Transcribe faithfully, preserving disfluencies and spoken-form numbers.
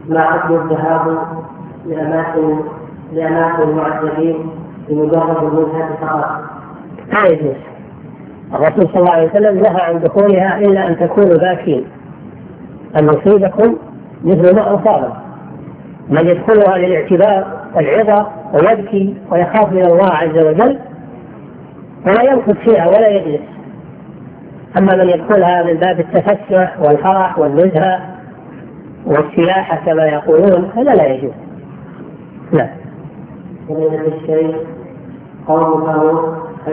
ما حكم الذهاب لأماكن لأماكن المعذبين بمجرد الوجهة فقط؟ لا يجوز. الرسول صلى الله عليه وسلم نهى عن دخولها إلا أن تكونوا باكين، أن يصيبكم مثل ما أصابه. من يدخلها للاعتبار والعظة ويبكي ويخاف من الله عز وجل ولا يمكث فيها ولا يجلس. أما من يدخلها من باب التفسح والفرح والنزهة والسياحة كما يقولون هذا لا يجوز. لا. فضيلة الشيخ، قوله